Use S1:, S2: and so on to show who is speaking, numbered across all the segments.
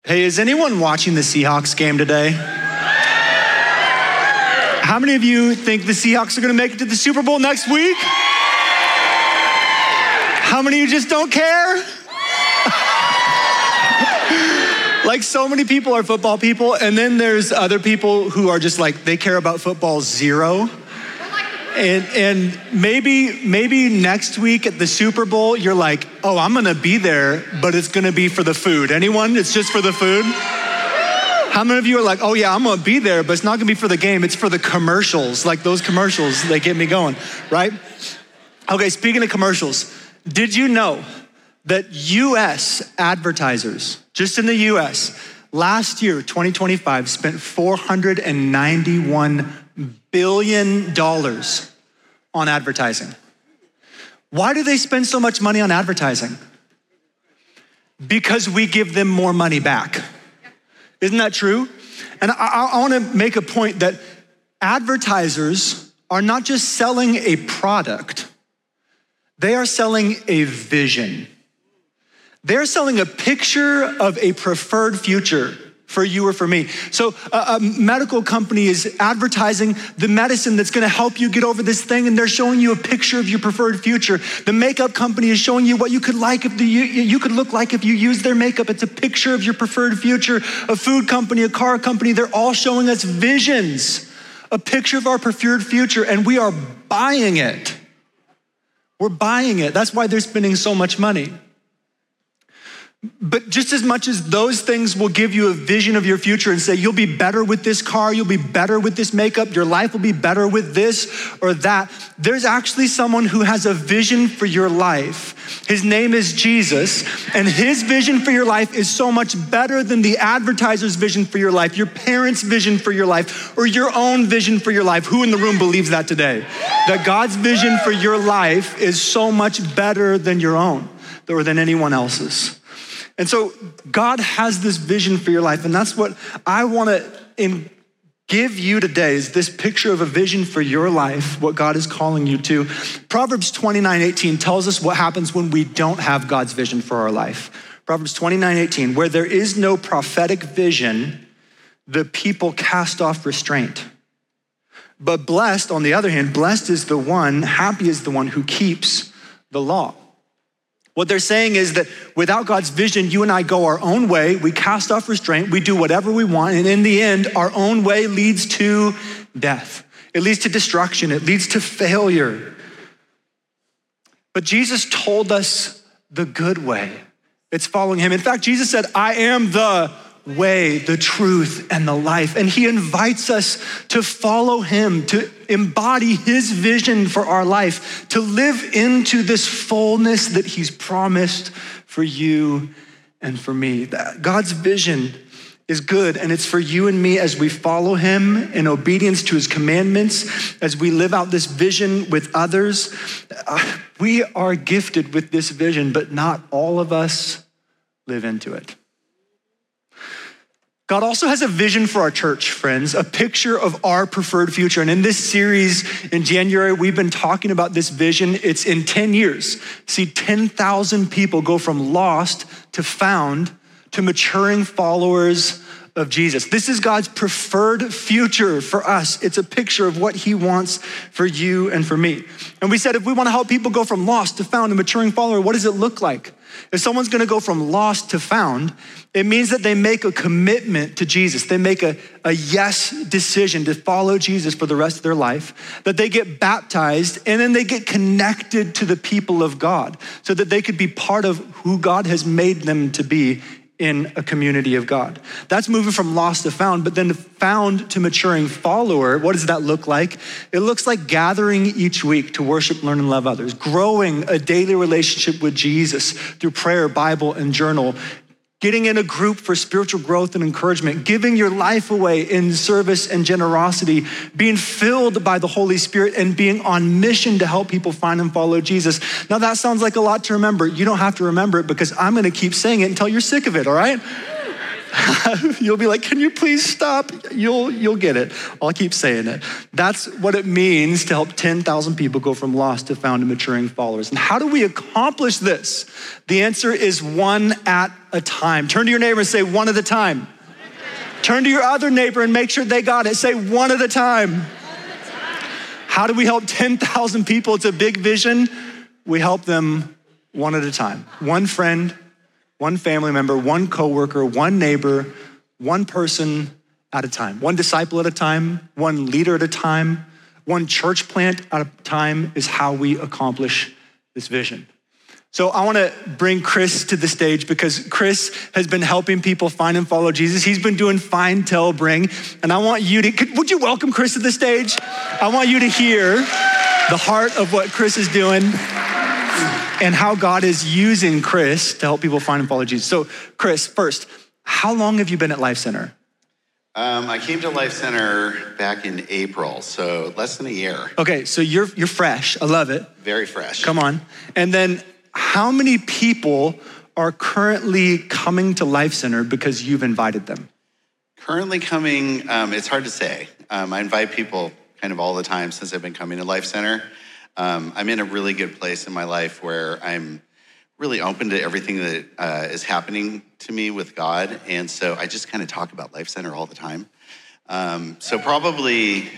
S1: Hey, is anyone watching the Seahawks game today? How many of you think the Seahawks are gonna make it to the Super Bowl next week? How many of you just don't care? Like, so many people are football people, and then there's other people who are just like, they care about football zero. And maybe next week at the Super Bowl, you're like, oh, I'm gonna be there, but it's gonna be for the food. Anyone? It's just for the food? How many of you are like, oh yeah, I'm gonna be there, but it's not gonna be for the game, it's for the commercials. Like those commercials, they get me going, right? Okay, speaking of commercials, did you know that US advertisers, just in the US, last year, 2025, spent $491 billion on advertising? Why do they spend so much money on advertising? Because we give them more money back. Isn't that true? And I wanna make a point that advertisers are not just selling a product, they are selling a vision. They're selling a picture of a preferred future for you or for me. So a medical company is advertising the medicine that's gonna help you get over this thing, and they're showing you a picture of your preferred future. The makeup company is showing you what you could like if you could look like if you use their makeup. It's a picture of your preferred future. A food company, a car company, they're all showing us visions, a picture of our preferred future, and we are buying it. We're buying it. That's why they're spending so much money. But just as much as those things will give you a vision of your future and say, you'll be better with this car, you'll be better with this makeup, your life will be better with this or that, there's actually someone who has a vision for your life. His name is Jesus, and his vision for your life is so much better than the advertiser's vision for your life, your parents' vision for your life, or your own vision for your life. Who in the room believes that today? That God's vision for your life is so much better than your own or than anyone else's. And so God has this vision for your life, and that's what I wanna give you today, is this picture of a vision for your life, what God is calling you to. Proverbs 29:18 tells us what happens when we don't have God's vision for our life. Proverbs 29:18, where there is no prophetic vision, the people cast off restraint. But blessed, on the other hand, blessed is the one, happy is the one who keeps the law. What they're saying is that without God's vision, you and I go our own way, we cast off restraint, we do whatever we want, and in the end, our own way leads to death. It leads to destruction, it leads to failure. But Jesus told us the good way. It's following him. In fact, Jesus said, I am the way, the truth, and the life. And he invites us to follow him, to embody his vision for our life, to live into this fullness that he's promised for you and for me. That God's vision is good, and it's for you and me as we follow him in obedience to his commandments, as we live out this vision with others. We are gifted with this vision, but not all of us live into it. God also has a vision for our church, friends, a picture of our preferred future. And in this series in January, we've been talking about this vision. It's in 10 years. See 10,000 people go from lost to found to maturing followers of Jesus. This is God's preferred future for us. It's a picture of what he wants for you and for me. And we said, if we want to help people go from lost to found and maturing follower, what does it look like? If someone's gonna go from lost to found, it means that they make a commitment to Jesus. They make a yes decision to follow Jesus for the rest of their life, that they get baptized, and then they get connected to the people of God so that they could be part of who God has made them to be in a community of God. That's moving from lost to found, but then found to maturing follower, what does that look like? It looks like gathering each week to worship, learn, and love others, growing a daily relationship with Jesus through prayer, Bible, and journal, getting in a group for spiritual growth and encouragement, giving your life away in service and generosity, being filled by the Holy Spirit, and being on mission to help people find and follow Jesus. Now that sounds like a lot to remember. You don't have to remember it because I'm gonna keep saying it until you're sick of it, all right? You'll be like, can you please stop? You'll get it. I'll keep saying it. That's what it means to help 10,000 people go from lost to found and maturing followers. And how do we accomplish this? The answer is one at a time. Turn to your neighbor and say, one at a time. Turn to your other neighbor and make sure they got it. Say, one at a time. How do we help 10,000 people? It's a big vision. We help them one at a time. One friend, one family member, one coworker, one neighbor, one person at a time. One disciple at a time, one leader at a time, one church plant at a time is how we accomplish this vision. So I wanna bring Chris to the stage because Chris has been helping people find and follow Jesus. He's been doing Find, Tell, Bring. And I want you to, would you welcome Chris to the stage? I want you to hear the heart of what Chris is doing and how God is using Chris to help people find and follow Jesus. So Chris, first, how long have you been at Life Center?
S2: I came to Life Center back in April, so less than a year.
S1: Okay, so you're fresh. I love it.
S2: Very fresh.
S1: Come on. And then how many people are currently coming to Life Center because you've invited them?
S2: Currently coming, it's hard to say. I invite people kind of all the time since I've been coming to Life Center. I'm in a really good place in my life where I'm really open to everything that is happening to me with God. And so I just kind of talk about Life Center all the time. So probably,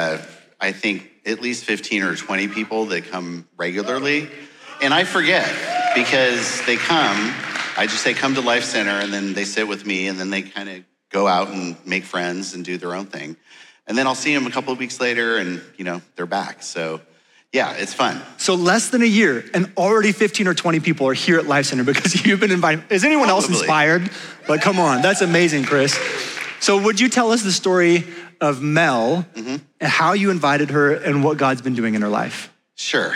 S2: I think at least 15 or 20 people that come regularly. And I forget because they come, I just say, come to Life Center, and then they sit with me, and then they kind of go out and make friends and do their own thing. And then I'll see them a couple of weeks later and, they're back. So yeah, it's fun.
S1: So less than a year and already 15 or 20 people are here at Life Center because you've been invited. Is anyone else inspired? Like, come on, that's amazing, Chris. So would you tell us the story of Mel and how you invited her and what God's been doing in her life?
S2: Sure.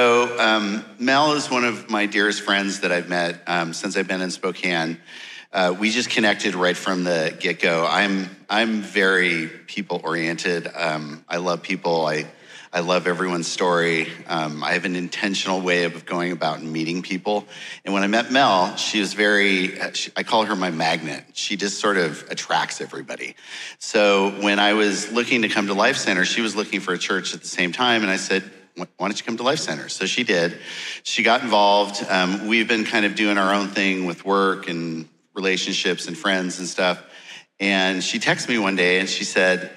S2: So Mel is one of my dearest friends that I've met since I've been in Spokane. We just connected right from the get-go. I'm very people-oriented. I love people. I love everyone's story. I have an intentional way of going about and meeting people. And when I met Mel, she was I call her my magnet. She just sort of attracts everybody. So when I was looking to come to Life Center, she was looking for a church at the same time. And I said, why don't you come to Life Center? So she did. She got involved. We've been kind of doing our own thing with work and relationships and friends and stuff. And she texted me one day and she said,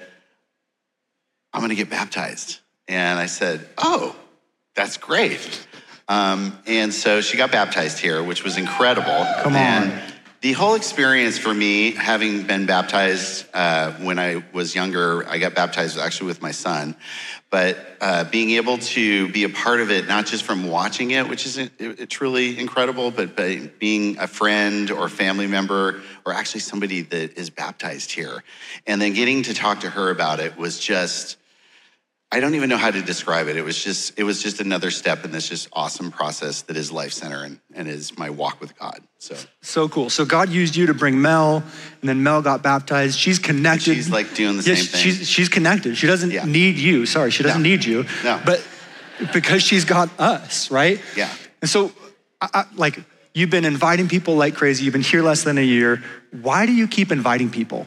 S2: I'm gonna get baptized. And I said, oh, that's great. And so she got baptized here, which was incredible.
S1: Come on.
S2: The whole experience for me, having been baptized when I was younger, I got baptized actually with my son, but being able to be a part of it, not just from watching it, which is truly incredible, but being a friend or family member or actually somebody that is baptized here. And then getting to talk to her about it was just, I don't even know how to describe it. It was just another step in this just awesome process that is Life Center and is my walk with God. So
S1: cool. So God used you to bring Mel, and then Mel got baptized. She's connected.
S2: She's like doing the same thing.
S1: She's connected. She doesn't need you. Sorry, she doesn't need you.
S2: No.
S1: But because she's got us, right?
S2: Yeah.
S1: And so, you've been inviting people like crazy. You've been here less than a year. Why do you keep inviting people?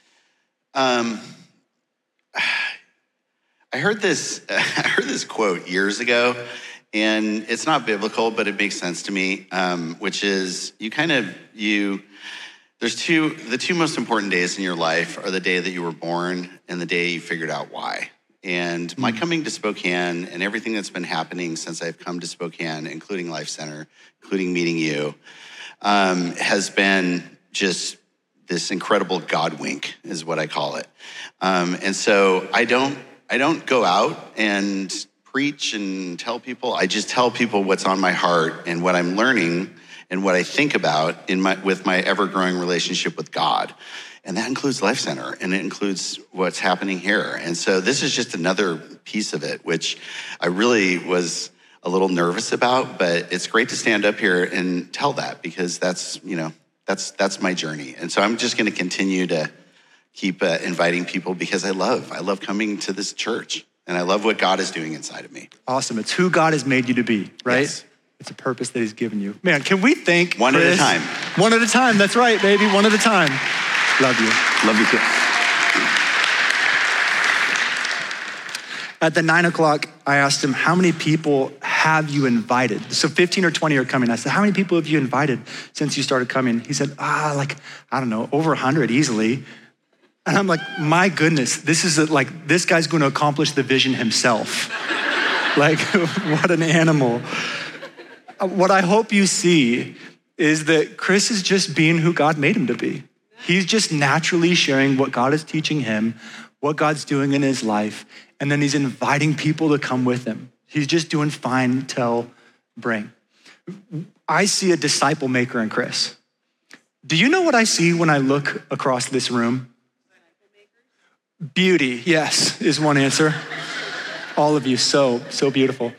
S2: I heard this quote years ago, and it's not biblical, but it makes sense to me, which is the two most important days in your life are the day that you were born and the day you figured out why. And my coming to Spokane and everything that's been happening since I've come to Spokane, including Life Center, including meeting you, has been just this incredible God wink is what I call it. And so I don't go out and preach and tell people. I just tell people what's on my heart and what I'm learning and what I think about with my ever-growing relationship with God. And that includes Life Center, and it includes what's happening here. And so this is just another piece of it, which I really was a little nervous about, but it's great to stand up here and tell that because that's my journey. And so I'm just gonna continue to keep inviting people because I love coming to this church and I love what God is doing inside of me.
S1: Awesome. It's who God has made you to be, right?
S2: Yes.
S1: It's a purpose that he's given you. Man, can we thank
S2: One
S1: Chris?
S2: at a time.
S1: One at a time, that's right, baby, one at a time. Love you.
S2: Love you too.
S1: At the 9 o'clock, I asked him, how many people have you invited? So 15 or 20 are coming. I said, how many people have you invited since you started coming? He said, I don't know, over 100 easily. And I'm like, my goodness, this guy's going to accomplish the vision himself. Like, what an animal. What I hope you see is that Chris is just being who God made him to be. He's just naturally sharing what God is teaching him, what God's doing in his life, and then he's inviting people to come with him. He's just doing find, tell, bring. I see a disciple maker in Chris. Do you know what I see when I look across this room? Beauty, yes, is one answer. All of you, so beautiful.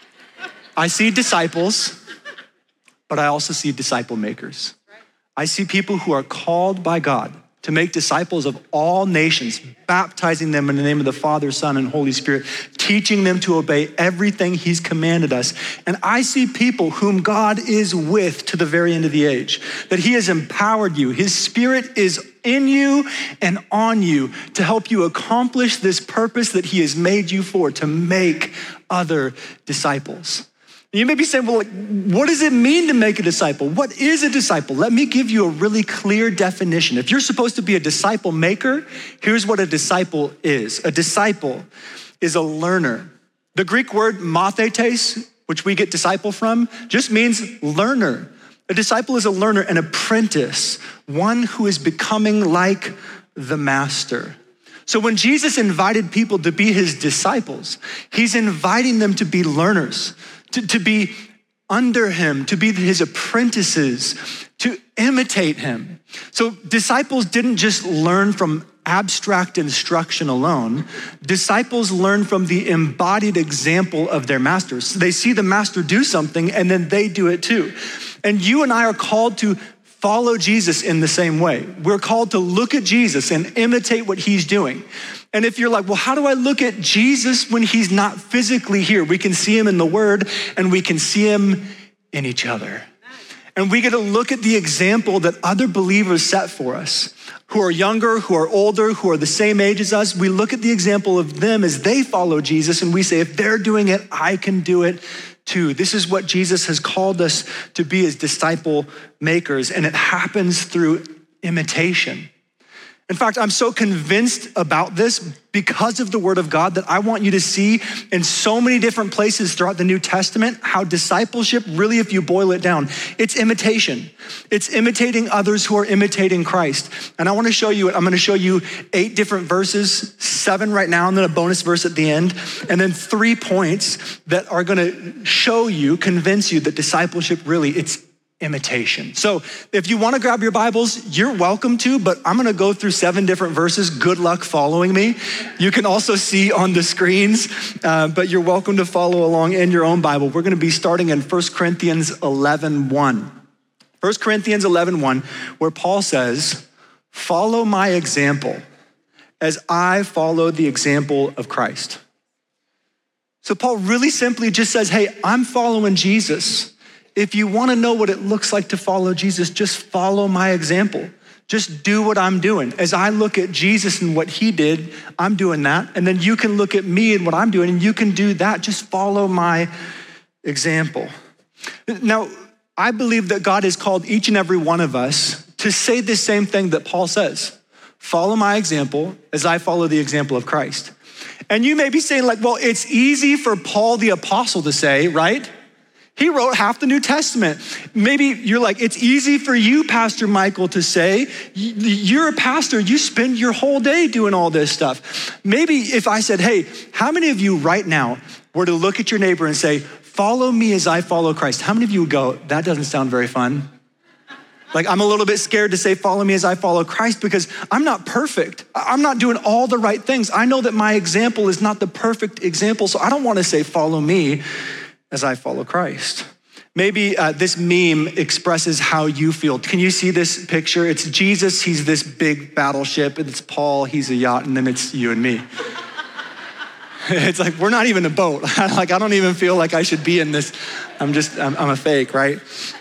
S1: I see disciples, but I also see disciple makers. I see people who are called by God to make disciples of all nations, baptizing them in the name of the Father, Son, and Holy Spirit, teaching them to obey everything he's commanded us. And I see people whom God is with to the very end of the age, that he has empowered you. His Spirit is in you and on you to help you accomplish this purpose that he has made you for, to make other disciples. You may be saying, well, what does it mean to make a disciple? What is a disciple? Let me give you a really clear definition. If you're supposed to be a disciple maker, here's what a disciple is. A disciple is a learner. The Greek word mathetes, which we get disciple from, just means learner. A disciple is a learner, an apprentice, one who is becoming like the master. So when Jesus invited people to be his disciples, he's inviting them to be learners, to be under him, to be his apprentices, to imitate him. So disciples didn't just learn from abstract instruction alone. Disciples learn from the embodied example of their masters. They see the master do something and then they do it too. And you and I are called to follow Jesus in the same way. We're called to look at Jesus and imitate what he's doing. And if you're like, well, how do I look at Jesus when he's not physically here? We can see him in the word and we can see him in each other. And we get to look at the example that other believers set for us, who are younger, who are older, who are the same age as us. We look at the example of them as they follow Jesus and we say, if they're doing it, I can do it too. This is what Jesus has called us to be as disciple makers, and it happens through imitation. In fact, I'm so convinced about this because of the word of God that I want you to see in so many different places throughout the New Testament how discipleship, really, if you boil it down, it's imitation. It's imitating others who are imitating Christ. And I want to show you it. I'm going to show you 8 different verses, 7 right now, and then a bonus verse at the end, and then 3 points that are going to show you, convince you that discipleship really, it's imitation. So if you want to grab your Bibles, you're welcome to, but I'm going to go through 7 different verses. Good luck following me. You can also see on the screens, but you're welcome to follow along in your own Bible. We're going to be starting in 1 Corinthians 11:1. 1 Corinthians 11:1, where Paul says, follow my example as I follow the example of Christ. So Paul really simply just says, hey, I'm following Jesus. If you want to know what it looks like to follow Jesus, just follow my example. Just do what I'm doing. As I look at Jesus and what he did, I'm doing that. And then you can look at me and what I'm doing and you can do that. Just follow my example. Now, I believe that God has called each and every one of us to say the same thing that Paul says. Follow my example as I follow the example of Christ. And you may be saying like, well, it's easy for Paul the apostle to say, right? He wrote half the New Testament. Maybe you're like, it's easy for you, Pastor Michael, to say, you're a pastor, you spend your whole day doing all this stuff. Maybe if I said, hey, how many of you right now were to look at your neighbor and say, follow me as I follow Christ? How many of you would go, that doesn't sound very fun? Like, I'm a little bit scared to say, follow me as I follow Christ because I'm not perfect. I'm not doing all the right things. I know that my example is not the perfect example, so I don't want to say, follow me as I follow Christ. Maybe this meme expresses how you feel. Can you see this picture? It's Jesus, he's this big battleship, and it's Paul, he's a yacht, and then it's you and me. It's like, we're not even a boat. Like, I don't even feel like I should be in this. I'm a fake, right?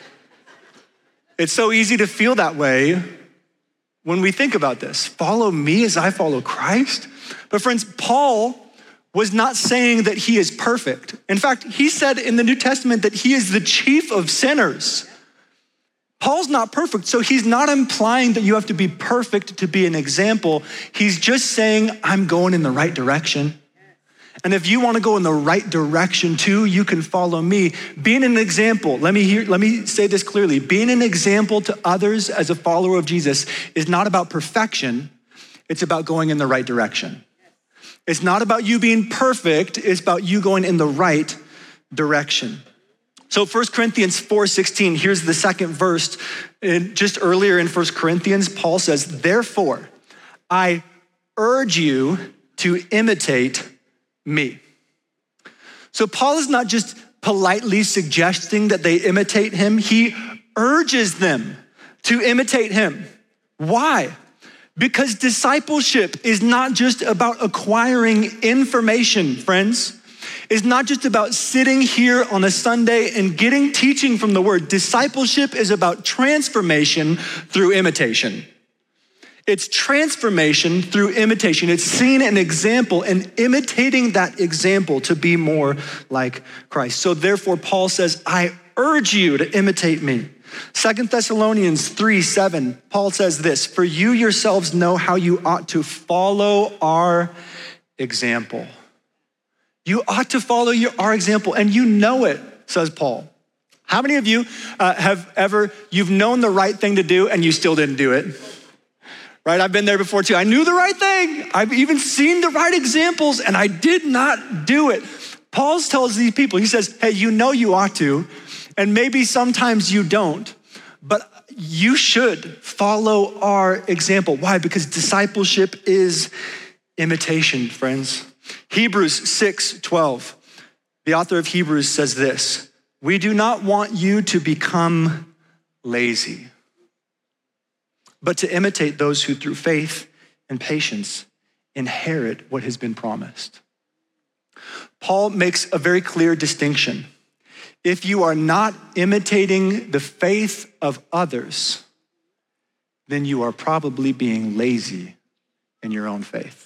S1: It's so easy to feel that way when we think about this. Follow me as I follow Christ. But friends, Paul was not saying that he is perfect. In fact, he said in the New Testament that he is the chief of sinners. Paul's not perfect, so he's not implying that you have to be perfect to be an example. He's just saying, I'm going in the right direction. And if you want to go in the right direction too, you can follow me. Being an example, let me say this clearly. Being an example to others as a follower of Jesus is not about perfection. It's about going in the right direction. It's not about you being perfect. It's about you going in the right direction. So 1 Corinthians 4:16, here's the second verse. Just earlier in 1 Corinthians, Paul says, therefore, I urge you to imitate me. So Paul is not just politely suggesting that they imitate him. He urges them to imitate him. Why? Because discipleship is not just about acquiring information, friends. It's not just about sitting here on a Sunday and getting teaching from the word. Discipleship is about transformation through imitation. It's transformation through imitation. It's seeing an example and imitating that example to be more like Christ. So therefore, Paul says, I urge you to imitate me. 2 Thessalonians 3:7, Paul says this, for you yourselves know how you ought to follow our example. You ought to follow our example, and you know it, says Paul. How many of you you've known the right thing to do and you still didn't do it? Right, I've been there before too. I knew the right thing. I've even seen the right examples and I did not do it. Paul tells these people, he says, hey, you know you ought to, and maybe sometimes you don't, but you should follow our example. Why? Because discipleship is imitation, friends. Hebrews 6:12, the author of Hebrews says this, we do not want you to become lazy, but to imitate those who through faith and patience inherit what has been promised. Paul makes a very clear distinction. If you are not imitating the faith of others, then you are probably being lazy in your own faith.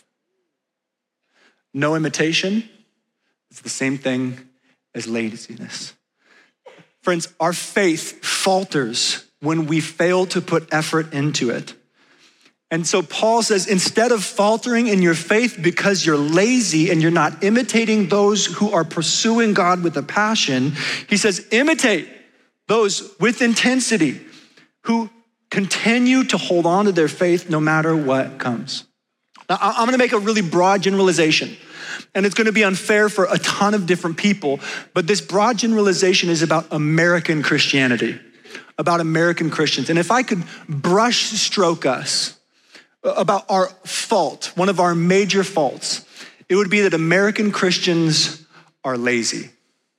S1: No imitation is the same thing as laziness. Friends, our faith falters when we fail to put effort into it. And so Paul says, instead of faltering in your faith because you're lazy and you're not imitating those who are pursuing God with a passion, he says, imitate those with intensity who continue to hold on to their faith no matter what comes. Now, I'm gonna make a really broad generalization, and it's gonna be unfair for a ton of different people, but this broad generalization is about American Christianity, about American Christians. And if I could brush stroke us about our fault, one of our major faults, it would be that American Christians are lazy,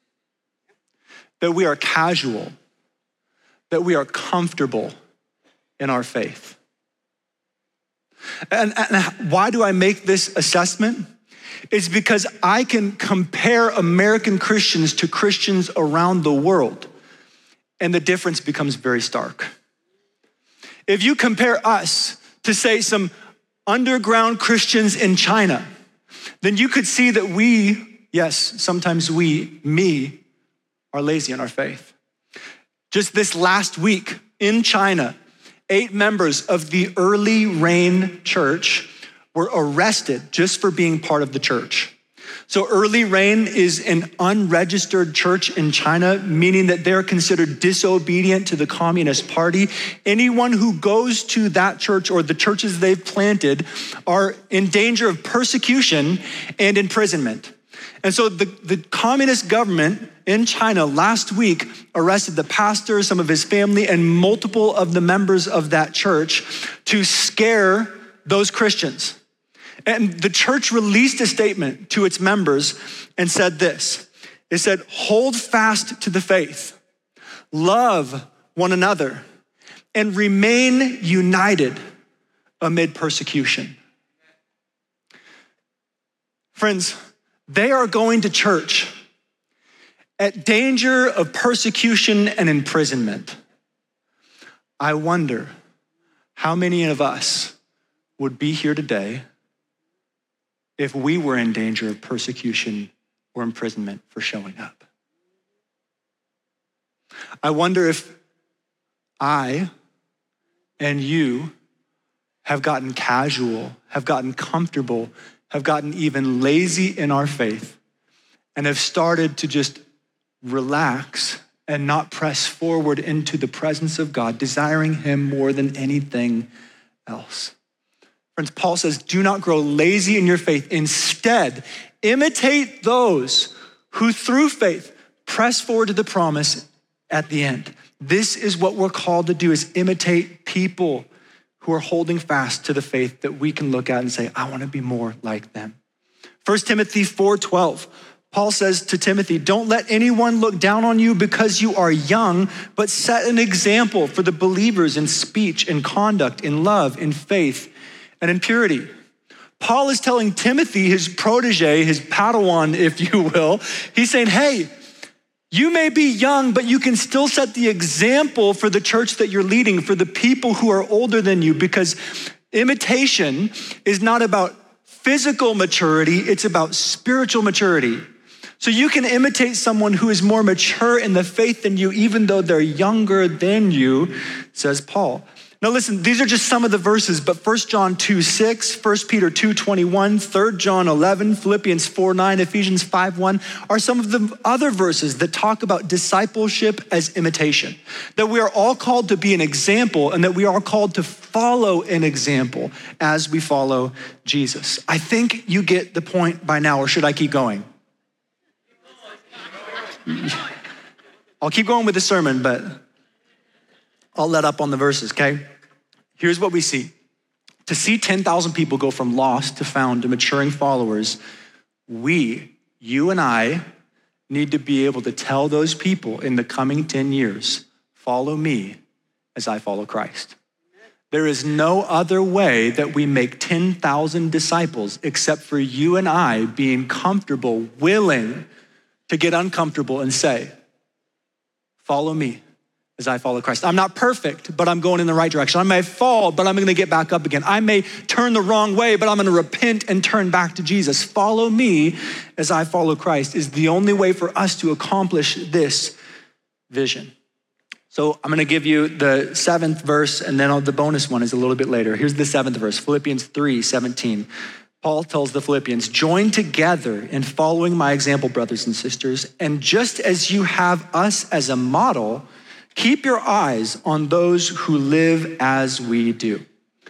S1: that we are casual, that we are comfortable in our faith. And why do I make this assessment? It's because I can compare American Christians to Christians around the world, and the difference becomes very stark. If you compare us to, say, some underground Christians in China, then you could see that sometimes me, are lazy in our faith. Just this last week in China, 8 members of the Early Rain Church were arrested just for being part of the church. So Early Rain is an unregistered church in China, meaning that they're considered disobedient to the Communist Party. Anyone who goes to that church or the churches they've planted are in danger of persecution and imprisonment. And so the communist government in China last week arrested the pastor, some of his family, and multiple of the members of that church to scare those Christians. And the church released a statement to its members and said this. It said, hold fast to the faith, love one another, and remain united amid persecution. Friends, they are going to church at danger of persecution and imprisonment. I wonder how many of us would be here today if we were in danger of persecution or imprisonment for showing up. I wonder if I and you have gotten casual, have gotten comfortable, have gotten even lazy in our faith, and have started to just relax and not press forward into the presence of God, desiring him more than anything else. Friends, Paul says, do not grow lazy in your faith. Instead, imitate those who through faith press forward to the promise at the end. This is what we're called to do, is imitate people who are holding fast to the faith that we can look at and say, I want to be more like them. 1 Timothy 4:12, Paul says to Timothy, don't let anyone look down on you because you are young, but set an example for the believers in speech, in conduct, in love, in faith, and in purity. Paul is telling Timothy, his protege, his Padawan, if you will, he's saying, hey, you may be young, but you can still set the example for the church that you're leading, for the people who are older than you, because imitation is not about physical maturity, it's about spiritual maturity. So you can imitate someone who is more mature in the faith than you, even though they're younger than you, says Paul. Now listen, these are just some of the verses, but 1 John 2:6, 1 Peter 2:21, 3 John 11, Philippians 4:9, Ephesians 5:1 are some of the other verses that talk about discipleship as imitation. That we are all called to be an example and that we are called to follow an example as we follow Jesus. I think you get the point by now, or should I keep going? I'll keep going with the sermon, but I'll let up on the verses, okay? Here's what we see. To see 10,000 people go from lost to found to maturing followers, you and I, need to be able to tell those people in the coming 10 years, follow me as I follow Christ. There is no other way that we make 10,000 disciples except for you and I being comfortable, willing to get uncomfortable and say, follow me as I follow Christ. I'm not perfect, but I'm going in the right direction. I may fall, but I'm gonna get back up again. I may turn the wrong way, but I'm gonna repent and turn back to Jesus. Follow me as I follow Christ is the only way for us to accomplish this vision. So I'm gonna give you the 7th verse, and then the bonus one is a little bit later. Here's the 7th verse, Philippians 3:17. Paul tells the Philippians, join together in following my example, brothers and sisters, and just as you have us as a model, keep your eyes on those who live as we do.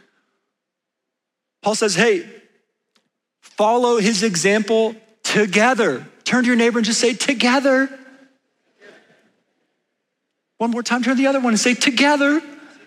S1: Paul says, hey, follow his example together. Turn to your neighbor and just say, together. One more time, turn to the other one and say, together.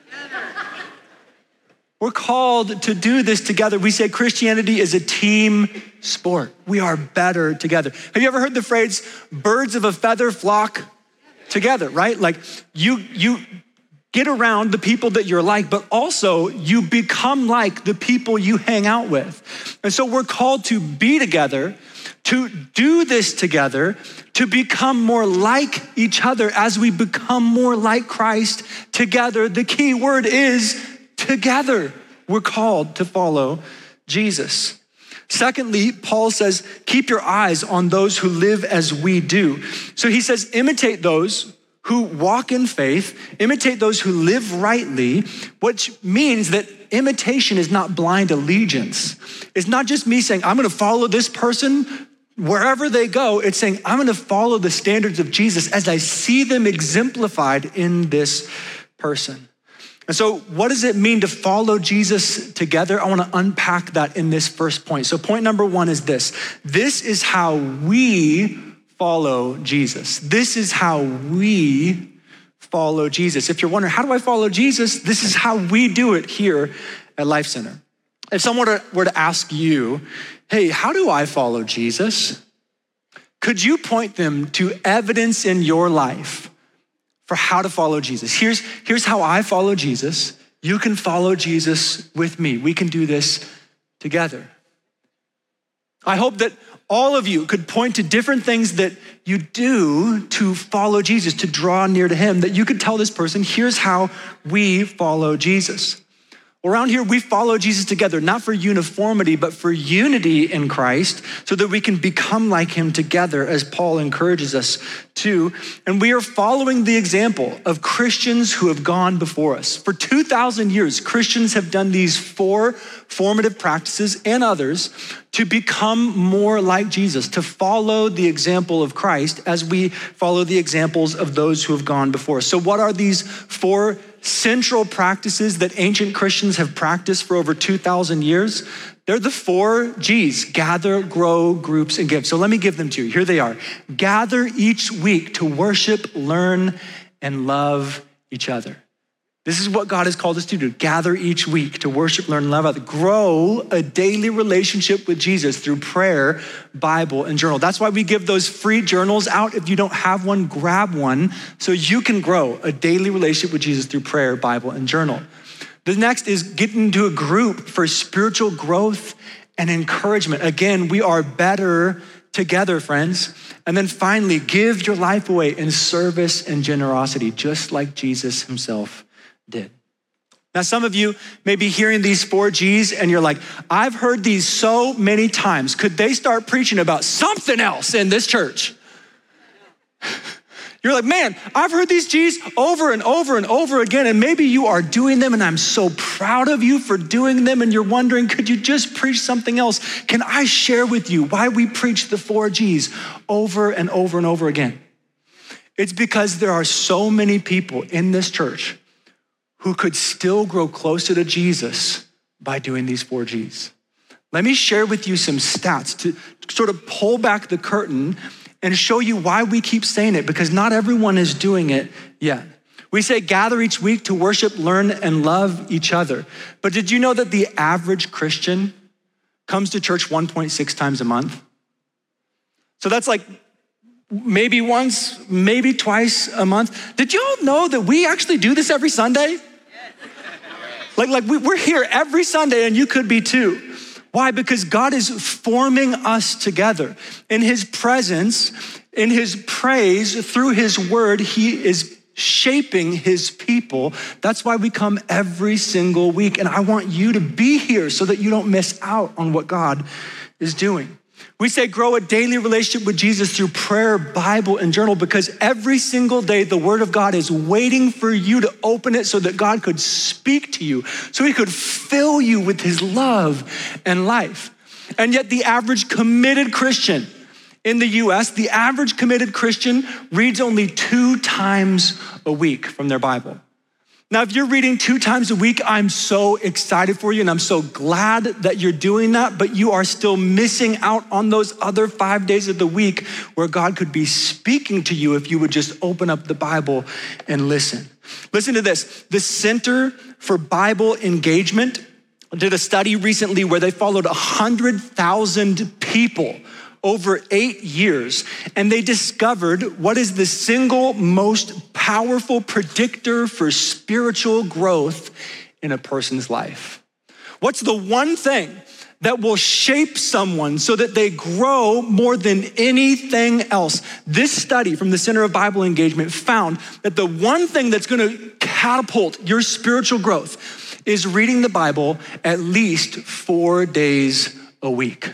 S1: We're called to do this together. We say Christianity is a team sport. We are better together. Have you ever heard the phrase, birds of a feather flock together, right? Like you get around the people that you're like, but also you become like the people you hang out with. And so we're called to be together, to do this together, to become more like each other as we become more like Christ together. The key word is together. We're called to follow Jesus. Secondly, Paul says, keep your eyes on those who live as we do. So he says, imitate those who walk in faith, imitate those who live rightly, which means that imitation is not blind allegiance. It's not just me saying, I'm gonna follow this person wherever they go. It's saying, I'm gonna follow the standards of Jesus as I see them exemplified in this person. And so what does it mean to follow Jesus together? I wanna unpack that in this first point. So point number 1 is this. This is how we follow Jesus. This is how we follow Jesus. If you're wondering, how do I follow Jesus? This is how we do it here at Life Center. If someone were to ask you, hey, how do I follow Jesus? Could you point them to evidence in your life for how to follow Jesus? Here's how I follow Jesus. You can follow Jesus with me. We can do this together. I hope that all of you could point to different things that you do to follow Jesus, to draw near to him, that you could tell this person, here's how we follow Jesus. Around here, we follow Jesus together, not for uniformity, but for unity in Christ, so that we can become like him together, as Paul encourages us to. And we are following the example of Christians who have gone before us. For 2,000 years, Christians have done these 4 formative practices and others to become more like Jesus, to follow the example of Christ as we follow the examples of those who have gone before us. So what are these 4 central practices that ancient Christians have practiced for over 2,000 years? They're the 4 G's: gather, grow, groups, and give. So let me give them to you. Here they are. Gather each week to worship, learn, and love each other. This is what God has called us to do. Gather each week to worship, learn, and love others. Grow a daily relationship with Jesus through prayer, Bible, and journal. That's why we give those free journals out. If you don't have one, grab one so you can grow a daily relationship with Jesus through prayer, Bible, and journal. The next is get into a group for spiritual growth and encouragement. Again, we are better together, friends. And then finally, give your life away in service and generosity, just like Jesus himself did. Now, some of you may be hearing these 4 G's and you're like, I've heard these so many times. Could they start preaching about something else in this church? You're like, man, I've heard these G's over and over and over again, and maybe you are doing them, and I'm so proud of you for doing them, and you're wondering, could you just preach something else? Can I share with you why we preach the 4 G's over and over and over again? It's because there are so many people in this church who could still grow closer to Jesus by doing these 4 G's. Let me share with you some stats to sort of pull back the curtain and show you why we keep saying it, because not everyone is doing it yet. We say gather each week to worship, learn, and love each other. But did you know that the average Christian comes to church 1.6 times a month? So that's like maybe once, maybe twice a month. Did y'all know that we actually do this every Sunday? Like we're here every Sunday, and you could be too. Why? Because God is forming us together. In his presence, in his praise, through his word, he is shaping his people. That's why we come every single week. And I want you to be here so that you don't miss out on what God is doing. We say grow a daily relationship with Jesus through prayer, Bible, and journal, because every single day the word of God is waiting for you to open it so that God could speak to you, so he could fill you with his love and life. And yet the average committed Christian in the US, the average committed Christian reads only 2 times a week from their Bible. Now, if you're reading 2 times a week, I'm so excited for you, and I'm so glad that you're doing that, but you are still missing out on those other 5 days of the week where God could be speaking to you if you would just open up the Bible and listen. Listen to this. The Center for Bible Engagement did a study recently where they followed 100,000 people over 8 years, and they discovered what is the single most powerful predictor for spiritual growth in a person's life. What's the one thing that will shape someone so that they grow more than anything else? This study from the Center of Bible Engagement found that the one thing that's gonna catapult your spiritual growth is reading the Bible at least 4 days a week.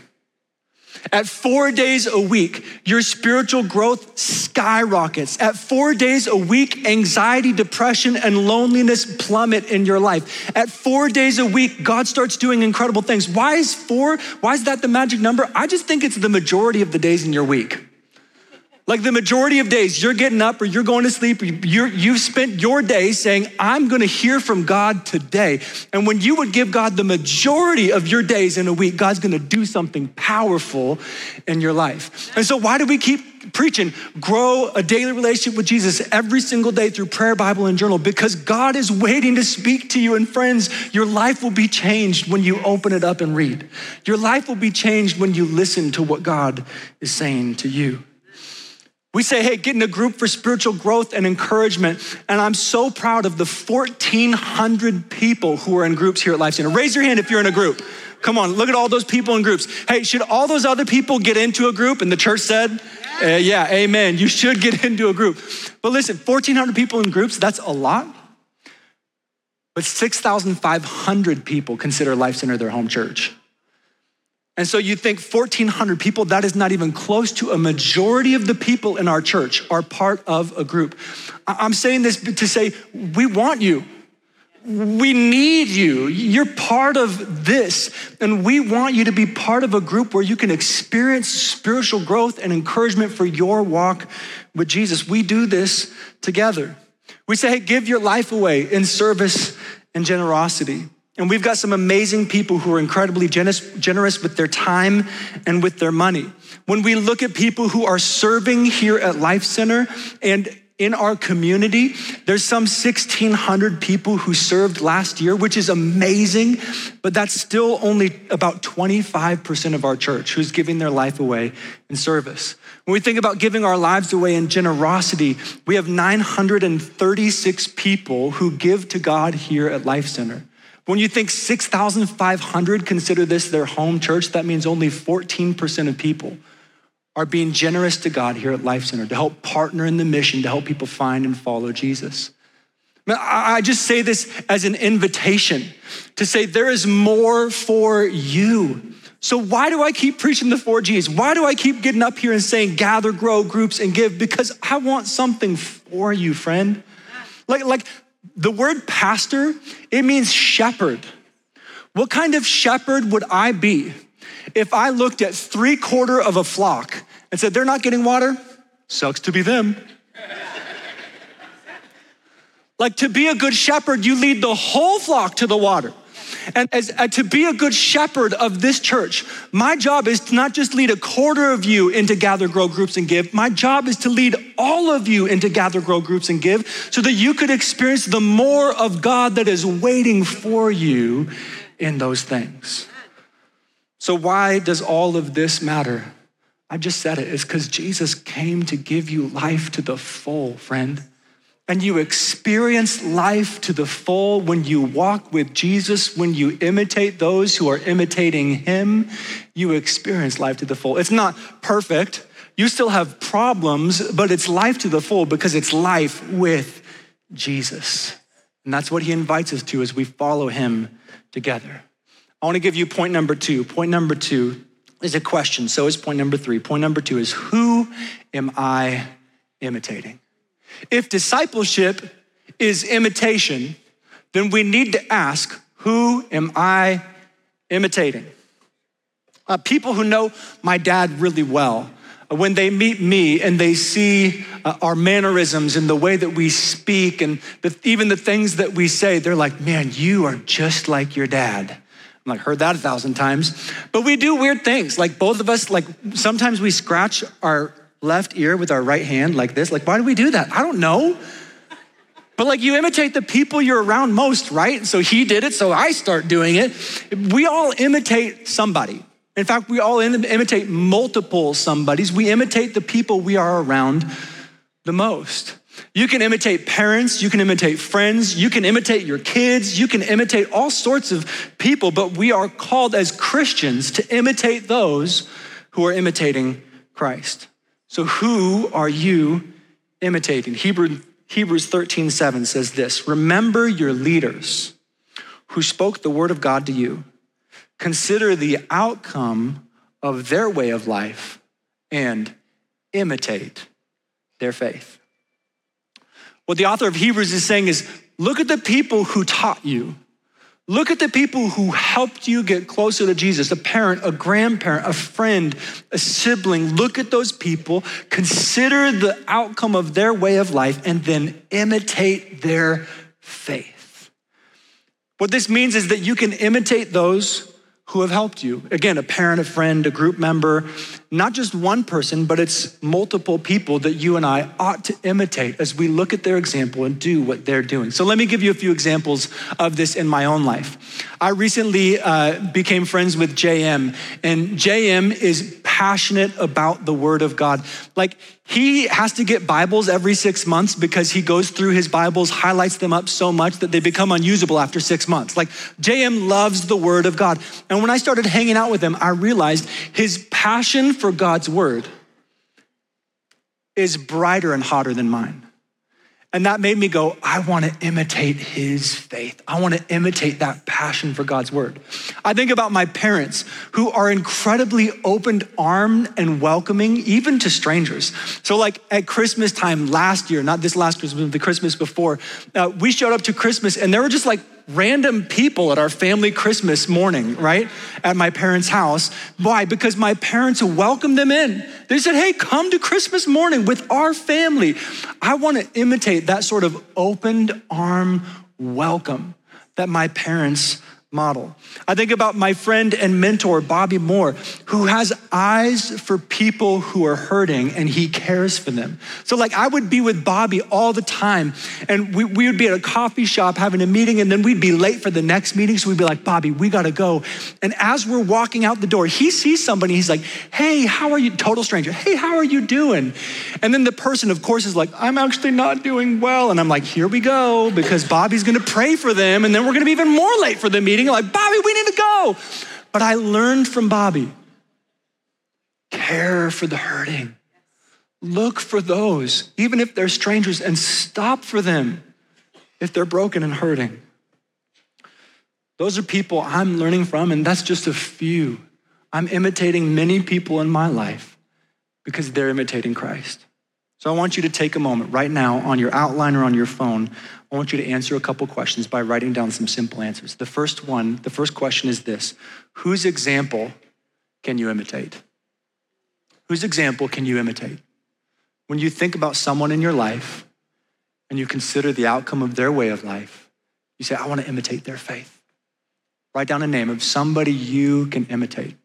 S1: At 4 days a week, your spiritual growth skyrockets. At 4 days a week, anxiety, depression, and loneliness plummet in your life. At 4 days a week, God starts doing incredible things. Why is 4? Why is that the magic number? I just think it's the majority of the days in your week. Like the majority of days, you're getting up or you're going to sleep, or you've spent your day saying, I'm gonna hear from God today. And when you would give God the majority of your days in a week, God's gonna do something powerful in your life. And so why do we keep preaching? Grow a daily relationship with Jesus every single day through prayer, Bible, and journal, because God is waiting to speak to you. And friends, your life will be changed when you open it up and read. Your life will be changed when you listen to what God is saying to you. We say, hey, get in a group for spiritual growth and encouragement. And I'm so proud of the 1,400 people who are in groups here at Life Center. Raise your hand if you're in a group. Come on, look at all those people in groups. Hey, should all those other people get into a group? And the church said, yeah, amen. You should get into a group. But listen, 1,400 people in groups, that's a lot. But 6,500 people consider Life Center their home church. And so you think 1,400 people, that is not even close to a majority of the people in our church are part of a group. I'm saying this to say, we want you. We need you. You're part of this. And we want you to be part of a group where you can experience spiritual growth and encouragement for your walk with Jesus. We do this together. We say, hey, give your life away in service and generosity. And we've got some amazing people who are incredibly generous with their time and with their money. When we look at people who are serving here at Life Center and in our community, there's some 1,600 people who served last year, which is amazing, but that's still only about 25% of our church who's giving their life away in service. When we think about giving our lives away in generosity, we have 936 people who give to God here at Life Center. When you think 6,500 consider this their home church, that means only 14% of people are being generous to God here at Life Center to help partner in the mission, to help people find and follow Jesus. I just say this as an invitation to say there is more for you. So why do I keep preaching the 4 Gs? Why do I keep getting up here and saying gather, grow, groups, and give? Because I want something for you, friend. Like the word pastor, it means shepherd. What kind of shepherd would I be if I looked at 3/4 of a flock and said, they're not getting water? Sucks to be them. Like, to be a good shepherd, you lead the whole flock to the water. And to be a good shepherd of this church, my job is to not just lead 1/4 of you into gather, grow, groups, and give. My job is to lead all of you into gather, grow, groups, and give so that you could experience the more of God that is waiting for you in those things. So why does all of this matter? I just said it. It's because Jesus came to give you life to the full, friend. And you experience life to the full when you walk with Jesus, when you imitate those who are imitating him, you experience life to the full. It's not perfect. You still have problems, but it's life to the full because it's life with Jesus. And that's what he invites us to as we follow him together. I want to give you point number 2. Point number 2 is a question. So is point number 3. Point number 2 is, who am I imitating? If discipleship is imitation, then we need to ask, who am I imitating? People who know my dad really well, when they meet me and they see our mannerisms and the way that we speak and even the things that we say, they're like, man, you are just like your dad. I'm like, heard that 1,000 times. But we do weird things. Like both of us, like sometimes we scratch our left ear with our right hand like this. Like, why do we do that? I don't know. But like, you imitate the people you're around most, right? So he did it, so I start doing it. We all imitate somebody. In fact, we all imitate multiple somebodies. We imitate the people we are around the most. You can imitate parents, you can imitate friends, you can imitate your kids, you can imitate all sorts of people, but we are called as Christians to imitate those who are imitating Christ. So who are you imitating? Hebrews 13:7 says this, remember your leaders who spoke the word of God to you. Consider the outcome of their way of life and imitate their faith. What the author of Hebrews is saying is, look at the people who taught you. Look at the people who helped you get closer to Jesus, a parent, a grandparent, a friend, a sibling. Look at those people, consider the outcome of their way of life, and then imitate their faith. What this means is that you can imitate those who have helped you. Again, a parent, a friend, a group member, not just one person, but it's multiple people that you and I ought to imitate as we look at their example and do what they're doing. So let me give you a few examples of this in my own life. I recently became friends with JM, and JM is passionate about the word of God. Like he has to get Bibles every 6 months because he goes through his Bibles, highlights them up so much that they become unusable after 6 months. Like JM loves the word of God. And when I started hanging out with him, I realized his passion for God's word is brighter and hotter than mine. And that made me go, I want to imitate his faith. I want to imitate that passion for God's word. I think about my parents who are incredibly open-armed and welcoming, even to strangers. So like at Christmas time last year, not this last Christmas, but the Christmas before, we showed up to Christmas and there were just like random people at our family Christmas morning, right? At my parents' house. Why? Because my parents welcomed them in. They said, hey, come to Christmas morning with our family. I want to imitate that sort of opened arm welcome that my parents model. I think about my friend and mentor, Bobby Moore, who has eyes for people who are hurting and he cares for them. So like I would be with Bobby all the time and we would be at a coffee shop having a meeting and then we'd be late for the next meeting. So we'd be like, Bobby, we gotta go. And as we're walking out the door, he sees somebody, he's like, hey, how are you? Total stranger. Hey, how are you doing? And then the person of course is like, I'm actually not doing well. And I'm like, here we go, because Bobby's gonna pray for them and then we're gonna be even more late for the meeting. Like, Bobby, we need to go. But I learned from Bobby, care for the hurting. Look for those, even if they're strangers, and stop for them if they're broken and hurting. Those are people I'm learning from, and that's just a few. I'm imitating many people in my life because they're imitating Christ. So I want you to take a moment right now on your outline or on your phone. I want you to answer a couple questions by writing down some simple answers. The first question is this: whose example can you imitate? Whose example can you imitate? When you think about someone in your life and you consider the outcome of their way of life, you say, I want to imitate their faith. Write down a name of somebody you can imitate.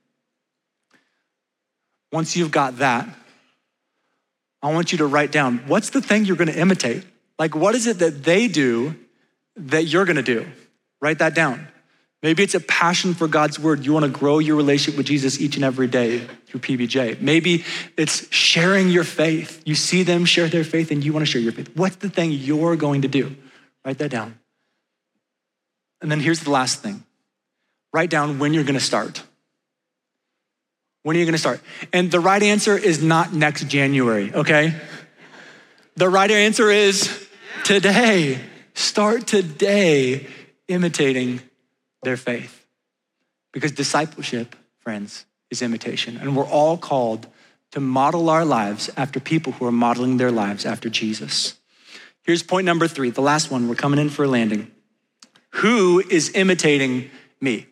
S1: Once you've got that, I want you to write down, what's the thing you're gonna imitate? Like, what is it that they do that you're gonna do? Write that down. Maybe it's a passion for God's word. You wanna grow your relationship with Jesus each and every day through PBJ. Maybe it's sharing your faith. You see them share their faith and you wanna share your faith. What's the thing you're going to do? Write that down. And then here's the last thing. Write down when you're gonna start. When are you gonna start? And the right answer is not next January, okay? The right answer is today. Start today imitating their faith. Because discipleship, friends, is imitation. And we're all called to model our lives after people who are modeling their lives after Jesus. Here's point number 3, the last one. We're coming in for a landing. Who is imitating me?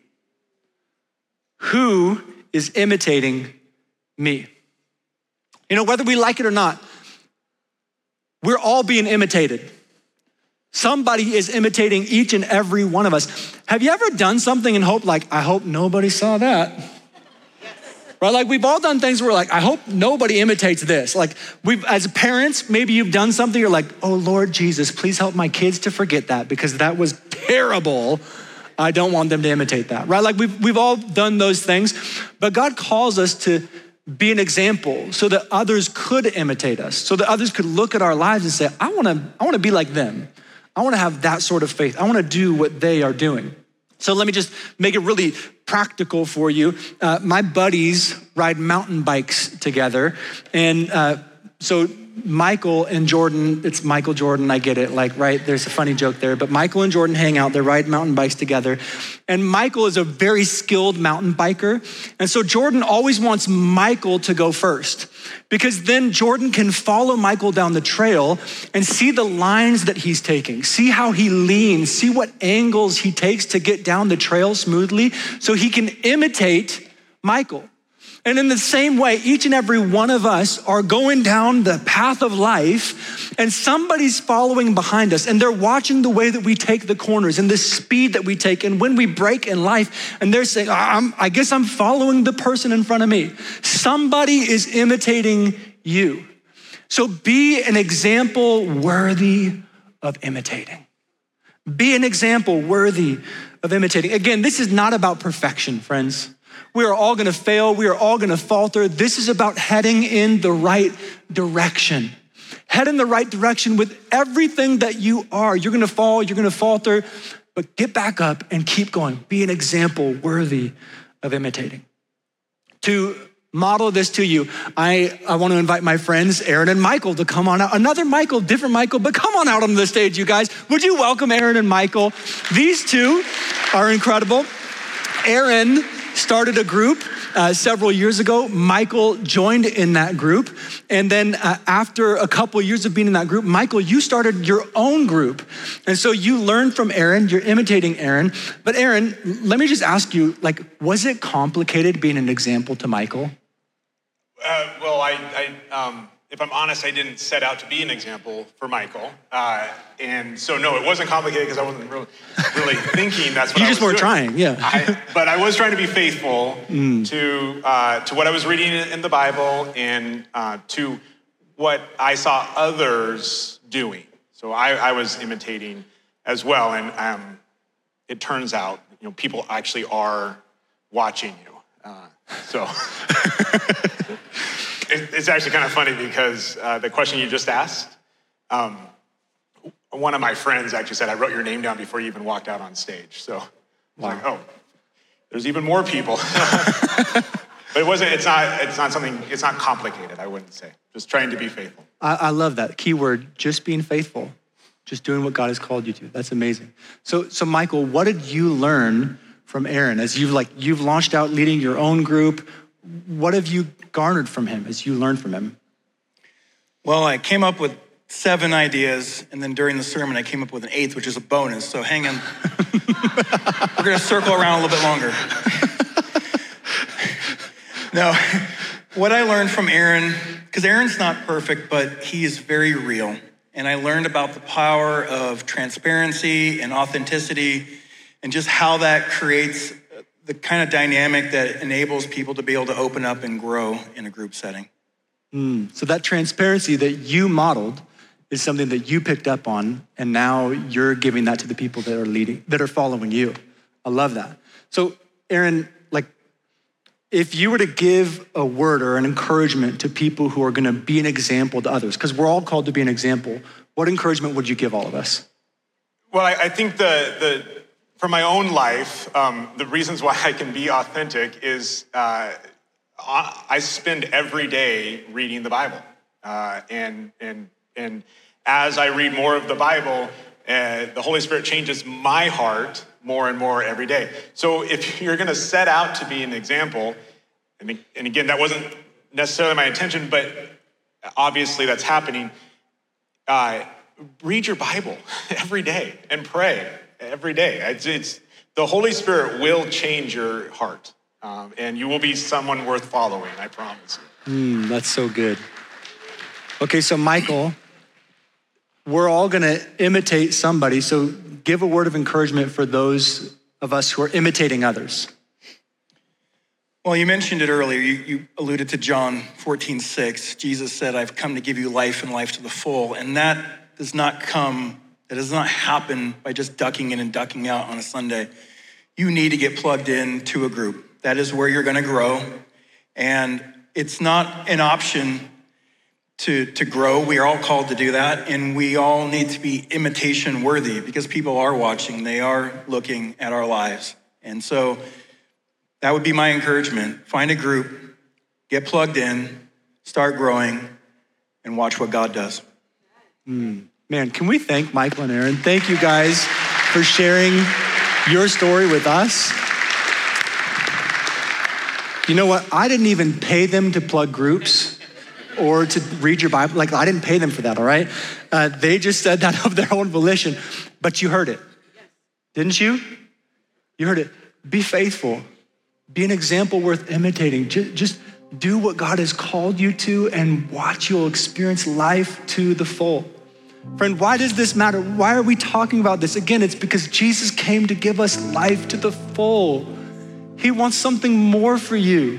S1: Who is imitating me? You know, whether we like it or not, we're all being imitated. Somebody is imitating each and every one of us. Have you ever done something and hoped like, I hope nobody saw that? Yes. Right, like we've all done things where we're like, I hope nobody imitates this. Like as parents, maybe you've done something, you're like, oh Lord Jesus, please help my kids to forget that because that was terrible. I don't want them to imitate that, right? Like we've all done those things, but God calls us to be an example so that others could imitate us, so that others could look at our lives and say, I wanna be like them. I wanna have that sort of faith. I wanna do what they are doing. So let me just make it really practical for you. My buddies ride mountain bikes together. And so Michael and Jordan, it's Michael Jordan, I get it, like, right? There's a funny joke there, but Michael and Jordan hang out, they ride mountain bikes together. And Michael is a very skilled mountain biker. And so Jordan always wants Michael to go first because then Jordan can follow Michael down the trail and see the lines that he's taking, see how he leans, see what angles he takes to get down the trail smoothly so he can imitate Michael. And in the same way, each and every one of us are going down the path of life and somebody's following behind us and they're watching the way that we take the corners and the speed that we take and when we break in life and they're saying, I guess I'm following the person in front of me. Somebody is imitating you. So be an example worthy of imitating. Be an example worthy of imitating. Again, this is not about perfection, friends. We are all gonna fail. We are all gonna falter. This is about heading in the right direction. Head in the right direction with everything that you are. You're gonna fall, you're gonna falter, but get back up and keep going. Be an example worthy of imitating. To model this to you, I want to invite my friends, Aaron and Michael, to come on out. Another Michael, different Michael, but come on out on the stage, you guys. Would you welcome Aaron and Michael? These two are incredible. Aaron started a group several years ago. Michael joined in that group. And then after a couple of years of being in that group, Michael, you started your own group. And so you learned from Aaron, you're imitating Aaron. But Aaron, let me just ask you, was it complicated being an example to Michael?
S3: If I'm honest, I didn't set out to be an example for Michael. And so, no, it wasn't complicated because I wasn't really thinking that's what I was doing. You just
S1: weren't trying, yeah.
S3: But I was trying to be faithful to what I was reading in the Bible and to what I saw others doing. So I was imitating as well. And it turns out, people actually are watching you. So... It's actually kind of funny because the question you just asked, one of my friends actually said, I wrote your name down before you even walked out on stage. So I was like, oh, there's even more people. But it's not complicated, I wouldn't say. Just trying to be faithful.
S1: I love that keyword, just being faithful, just doing what God has called you to. That's amazing. So Michael, what did you learn from Aaron as you've launched out leading your own group? What have you garnered from him as you learned from him?
S4: Well, I came up with 7 ideas, and then during the sermon, I came up with an 8th, which is a bonus. So hang on. We're going to circle around a little bit longer. No, what I learned from Aaron, because Aaron's not perfect, but he is very real. And I learned about the power of transparency and authenticity and just how that creates the kind of dynamic that enables people to be able to open up and grow in a group setting.
S1: So that transparency that you modeled is something that you picked up on, and now you're giving that to the people that are following you. I love that. So Aaron, if you were to give a word or an encouragement to people who are gonna be an example to others, because we're all called to be an example, what encouragement would you give all of us?
S3: Well, I think for my own life, the reasons why I can be authentic is I spend every day reading the Bible. And as I read more of the Bible, the Holy Spirit changes my heart more and more every day. So if you're gonna set out to be an example, and again, that wasn't necessarily my intention, but obviously that's happening, read your Bible every day and pray. Every day. It's the Holy Spirit will change your heart, and you will be someone worth following, I promise you.
S1: That's so good. Okay, so Michael, we're all gonna imitate somebody, so give a word of encouragement for those of us who are imitating others.
S4: Well, you mentioned it earlier. You alluded to John 14:6. Jesus said, I've come to give you life and life to the full, and that does not happen by just ducking in and ducking out on a Sunday. You need to get plugged in to a group. That is where you're gonna grow. And it's not an option to grow. We are all called to do that. And we all need to be imitation worthy because people are watching. They are looking at our lives. And so that would be my encouragement. Find a group, get plugged in, start growing, and watch what God does.
S1: Man, can we thank Michael and Aaron? Thank you guys for sharing your story with us. You know what? I didn't even pay them to plug groups or to read your Bible. I didn't pay them for that, all right? They just said that of their own volition, but you heard it. Didn't you? You heard it. Be faithful. Be an example worth imitating. Just do what God has called you to and watch you'll experience life to the full. Friend, why does this matter? Why are we talking about this? Again, it's because Jesus came to give us life to the full. He wants something more for you.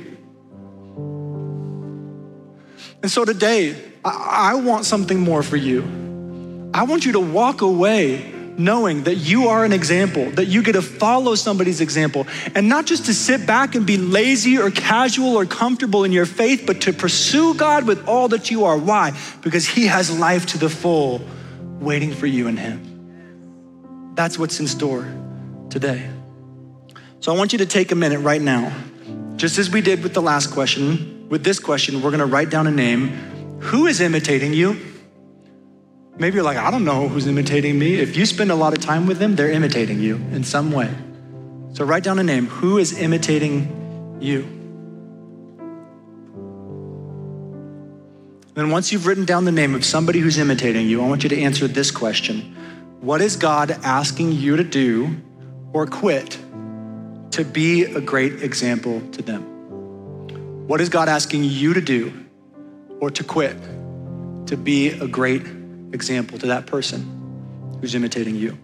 S1: And so today, I want something more for you. I want you to walk away knowing that you are an example, that you get to follow somebody's example, and not just to sit back and be lazy or casual or comfortable in your faith, but to pursue God with all that you are. Why? Because he has life to the full waiting for you in him. That's what's in store today. So I want you to take a minute right now, just as we did with the last question. With this question, we're gonna write down a name. Who is imitating you? Maybe you're like, I don't know who's imitating me. If you spend a lot of time with them, they're imitating you in some way. So write down a name. Who is imitating you? Then once you've written down the name of somebody who's imitating you, I want you to answer this question. What is God asking you to do or quit to be a great example to them? What is God asking you to do or to quit to be a great example to that person who's imitating you?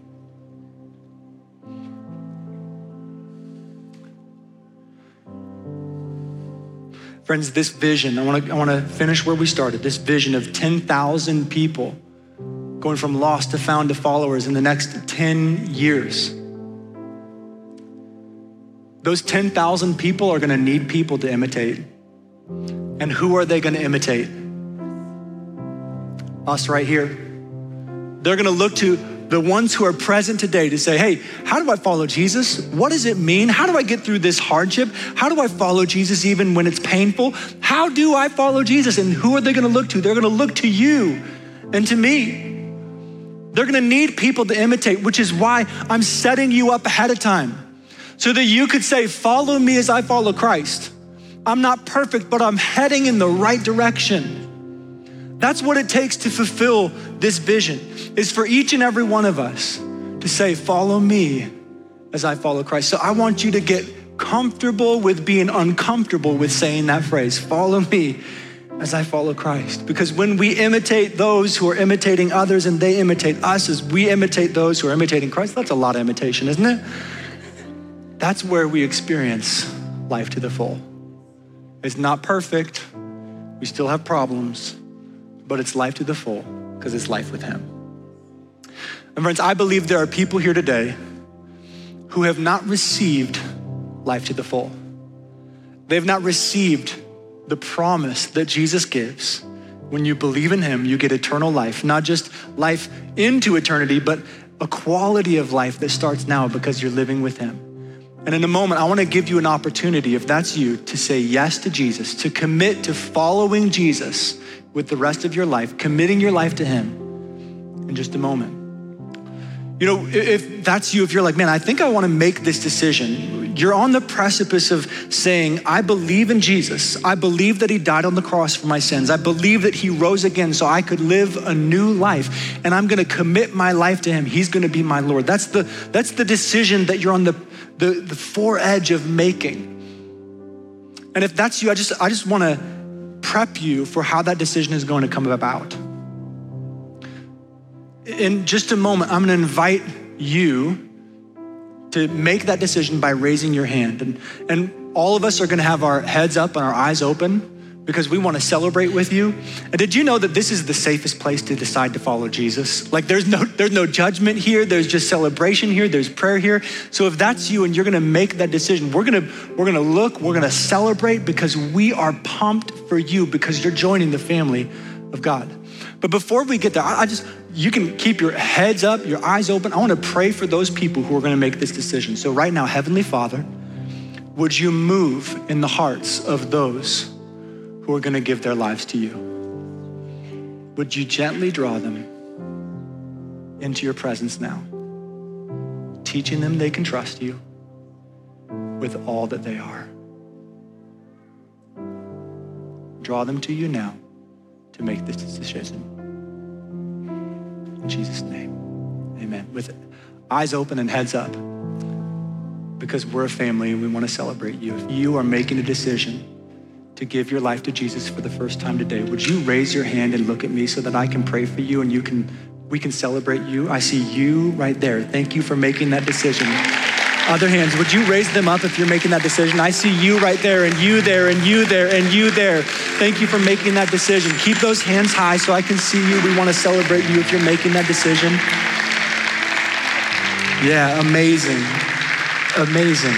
S1: Friends, this vision, I want to finish where we started. This vision of 10,000 people going from lost to found to followers in the next 10 years. Those 10,000 people are going to need people to imitate. And who are they going to imitate? Us right here. They're going to look to the ones who are present today to say, hey, how do I follow Jesus? What does it mean? How do I get through this hardship? How do I follow Jesus even when it's painful? How do I follow Jesus? And who are they going to look to? They're going to look to you and to me. They're going to need people to imitate, which is why I'm setting you up ahead of time so that you could say, follow me as I follow Christ. I'm not perfect, but I'm heading in the right direction. That's what it takes to fulfill this vision, is for each and every one of us to say, follow me as I follow Christ. So I want you to get comfortable with being uncomfortable with saying that phrase, follow me as I follow Christ. Because when we imitate those who are imitating others and they imitate us as we imitate those who are imitating Christ, that's a lot of imitation, isn't it? That's where we experience life to the full. It's not perfect. We still have problems, but it's life to the full because it's life with him. And friends, I believe there are people here today who have not received life to the full. They've not received the promise that Jesus gives. When you believe in him, you get eternal life, not just life into eternity, but a quality of life that starts now because you're living with him. And in a moment, I want to give you an opportunity, if that's you, to say yes to Jesus, to commit to following Jesus with the rest of your life, committing your life to him in just a moment. You know, if that's you, if you're like, man, I think I want to make this decision. You're on the precipice of saying, I believe in Jesus. I believe that he died on the cross for my sins. I believe that he rose again so I could live a new life. And I'm going to commit my life to him. He's going to be my Lord. That's the decision that you're on the foredge of making. And if that's you, I just want to prep you for how that decision is going to come about. In just a moment, I'm going to invite you to make that decision by raising your hand. And all of us are going to have our heads up and our eyes open because we want to celebrate with you. And did you know that this is the safest place to decide to follow Jesus? Like there's no judgment here. There's just celebration here. There's prayer here. So if that's you and you're going to make that decision, we're going to look, we're going to celebrate because we are pumped for you because you're joining the family of God. But before we get there, you can keep your heads up, your eyes open. I want to pray for those people who are going to make this decision. So right now, Heavenly Father, would you move in the hearts of those who are going to give their lives to you? Would you gently draw them into your presence now, teaching them they can trust you with all that they are. Draw them to you now to make this decision. In Jesus' name, amen. With eyes open and heads up, because we're a family and we want to celebrate you. If you are making a decision to give your life to Jesus for the first time today, would you raise your hand and look at me so that I can pray for you and we can celebrate you? I see you right there. Thank you for making that decision. Other hands, would you raise them up if you're making that decision? I see you right there and you there and you there and you there. Thank you for making that decision. Keep those hands high so I can see you. We want to celebrate you if you're making that decision. Yeah, amazing. Amazing.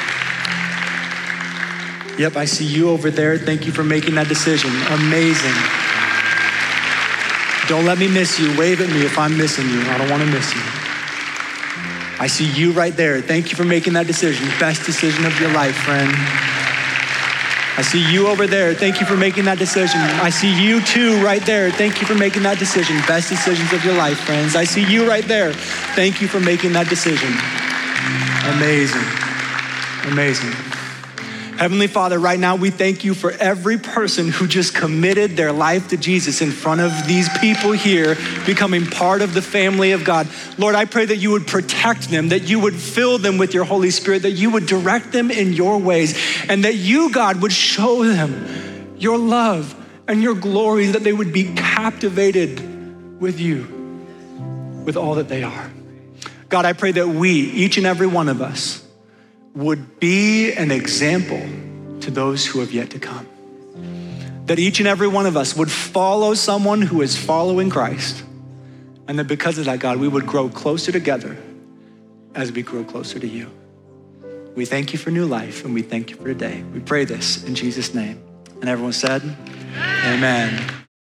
S1: Yep, I see you over there. Thank you for making that decision. Amazing. Don't let me miss you. Wave at me if I'm missing you. I don't want to miss you. I see you right there. Thank you for making that decision. Best decision of your life, friend. I see you over there. Thank you for making that decision. I see you too right there. Thank you for making that decision. Best decisions of your life, friends. I see you right there. Thank you for making that decision. Amazing. Amazing. Heavenly Father, right now we thank you for every person who just committed their life to Jesus in front of these people here, becoming part of the family of God. Lord, I pray that you would protect them, that you would fill them with your Holy Spirit, that you would direct them in your ways, and that you, God, would show them your love and your glory, that they would be captivated with you, with all that they are. God, I pray that we, each and every one of us, would be an example to those who have yet to come. That each and every one of us would follow someone who is following Christ. And that because of that, God, we would grow closer together as we grow closer to you. We thank you for new life and we thank you for today. We pray this in Jesus' name. And everyone said, amen.